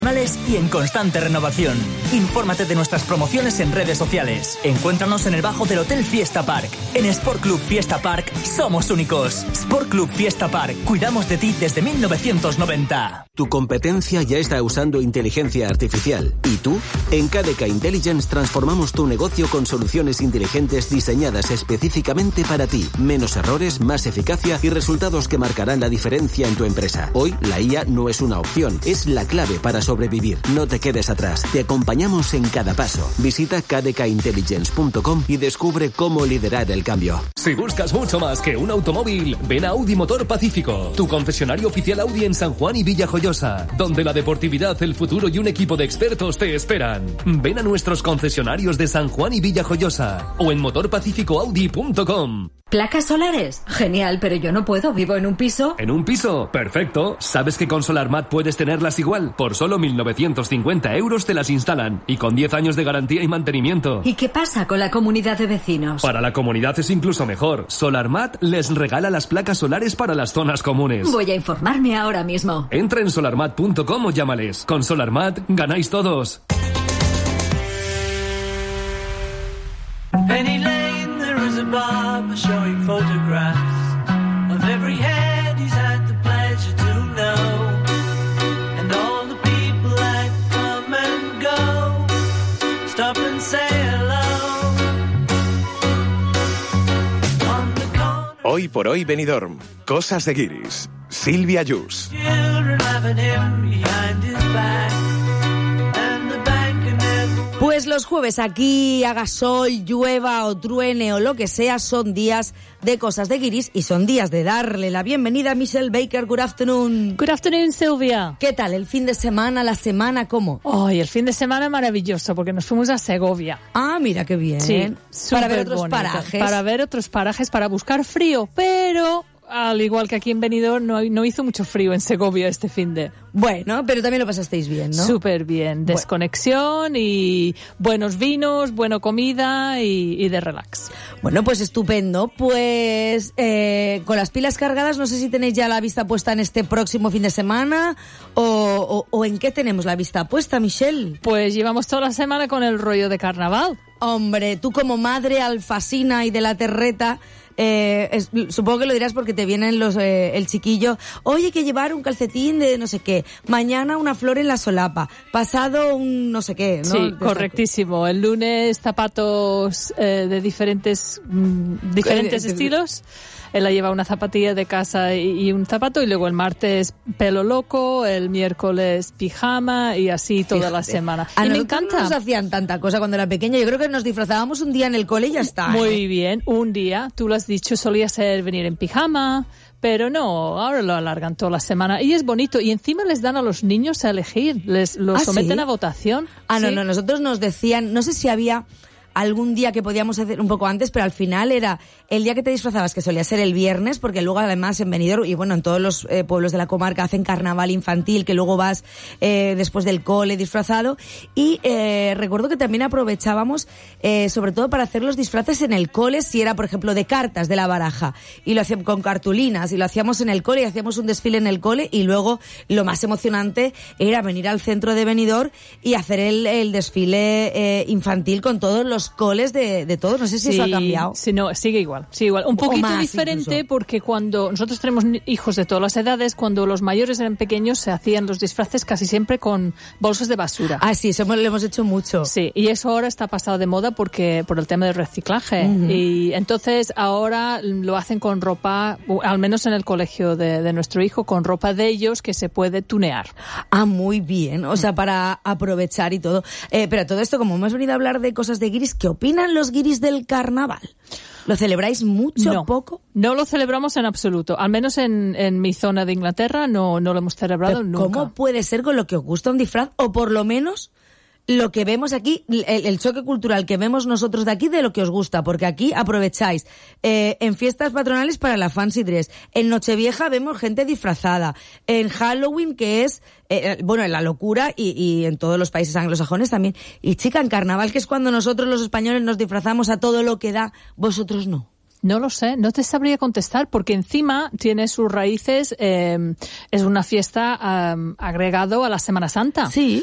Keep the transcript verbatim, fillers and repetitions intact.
Y en constante renovación. Infórmate de nuestras promociones en redes sociales. Encuéntranos en el bajo del Hotel Fiesta Park. En Sport Club Fiesta Park somos únicos. Sport Club Fiesta Park. Cuidamos de ti desde mil novecientos noventa. Tu competencia ya está usando inteligencia artificial. ¿Y tú? En K D K Intelligence transformamos tu negocio con soluciones inteligentes diseñadas específicamente para ti. Menos errores, más eficacia y resultados que marcarán la diferencia en tu empresa. Hoy, la I A no es una opción, es la clave para sobrevivir. No te quedes atrás. Te acompañamos en cada paso. Visita k d k intelligence punto com y descubre cómo liderar el cambio. Si buscas mucho más que un automóvil, ven a Audi Motor Pacífico, tu concesionario oficial Audi en San Juan y Villajoyosa, donde la deportividad, el futuro y un equipo de expertos te esperan. Ven a nuestros concesionarios de San Juan y Villajoyosa o en motor pacífico audi punto com. ¿Placas solares? Genial, pero yo no puedo, vivo en un piso. ¿En un piso? Perfecto. ¿Sabes que con SolarMat puedes tenerlas igual? Por solo mil novecientos cincuenta euros te las instalan y con diez años de garantía y mantenimiento. ¿Y qué pasa con la comunidad de vecinos? Para la comunidad es incluso mejor. SolarMat les regala las placas solares para las zonas comunes. Voy a informarme ahora mismo. Entra en solarmat punto com o llámales. Con SolarMat ganáis todos. Penny Lane, there is a barber showing photographs of every head he's had the pleasure to know, and all the people that come and go. Stop and say hello. On the corner, Hoy por hoy Benidorm, cosas de guiris. Silvia Yus. children laughing him behind his back. Pues los jueves aquí, haga sol, llueva o truene o lo que sea, son días de cosas de guiris y son días de darle la bienvenida a Michelle Baker. Good afternoon. Good afternoon, Silvia. ¿Qué tal? ¿El fin de semana, la semana, cómo? Ay, el fin de semana maravilloso porque nos fuimos a Segovia. Ah, mira qué bien. Sí, para ver otros bonito. parajes. Para ver otros parajes, para buscar frío, pero al igual que aquí en Benidorm, no, no hizo mucho frío en Segovia este fin de... Bueno, pero también lo pasasteis bien, ¿no? Súper bien. Desconexión y buenos vinos, buena comida y, y de relax. Bueno, pues estupendo. Pues eh, con las pilas cargadas, no sé si tenéis ya la vista puesta en este próximo fin de semana o, o, o en qué tenemos la vista puesta, Michelle. Pues llevamos toda la semana con el rollo de carnaval. Hombre, tú como madre alfasina y de la terreta... Eh, es, supongo que lo dirás porque te vienen los eh, el chiquillo, oye, hay que llevar un calcetín de no sé qué, mañana una flor en la solapa, pasado un no sé qué, ¿no? Sí, correctísimo. El lunes zapatos eh, de diferentes mm, diferentes estilos. Él la lleva una zapatilla de casa y, y un zapato, y luego el martes pelo loco, el miércoles pijama y así toda Fíjate. la semana. A y me nosotros encanta. No nos hacían tanta cosa cuando era pequeña. Yo creo que nos disfrazábamos un día en el cole y ya está. Muy ¿eh? bien, un día. Tú lo has dicho, solía ser venir en pijama, pero no, ahora lo alargan toda la semana y es bonito. Y encima les dan a los niños a elegir, les lo ¿Ah, someten sí? a votación. Ah, ¿sí? no, no, nosotros nos decían, no sé si había algún día que podíamos hacer un poco antes, pero al final era el día que te disfrazabas, que solía ser el viernes, porque luego además en Benidorm y bueno, en todos los eh, pueblos de la comarca hacen carnaval infantil, que luego vas eh, después del cole disfrazado, y eh, recuerdo que también aprovechábamos eh, sobre todo para hacer los disfraces en el cole, si era por ejemplo de cartas de la baraja, y lo hacíamos con cartulinas, y lo hacíamos en el cole, y hacíamos un desfile en el cole, y luego lo más emocionante era venir al centro de Benidorm y hacer el, el desfile eh, infantil con todos los coles de, de todos. No sé si sí, eso ha cambiado. Sí, no, sigue igual, sigue igual. Un poquito más, diferente incluso. Porque cuando nosotros tenemos hijos de todas las edades, cuando los mayores eran pequeños se hacían los disfraces casi siempre con bolsas de basura. Ah, sí, eso lo hemos hecho mucho. Sí, y eso ahora está pasado de moda porque por el tema del reciclaje. Uh-huh. Y entonces ahora lo hacen con ropa, al menos en el colegio de, de nuestro hijo, con ropa de ellos que se puede tunear. Ah, muy bien. O sea, para aprovechar y todo. Eh, pero todo esto, como hemos venido a hablar de cosas de guiris, ¿qué opinan los guiris del carnaval? ¿Lo celebráis mucho, no, poco? No lo celebramos en absoluto. Al menos en, en mi zona de Inglaterra no, no lo hemos celebrado Pero nunca. ¿cómo puede ser con lo que os gusta un disfraz? O por lo menos lo que vemos aquí, el, el choque cultural que vemos nosotros de aquí de lo que os gusta, porque aquí aprovecháis eh, en fiestas patronales para la fancy dress, en Nochevieja vemos gente disfrazada, en Halloween, que es, eh, bueno, en la locura, y, y en todos los países anglosajones también, y chica, en carnaval, que es cuando nosotros los españoles nos disfrazamos a todo lo que da, vosotros no. No lo sé, no te sabría contestar, porque encima tiene sus raíces, eh, es una fiesta um, agregado a la Semana Santa. Sí.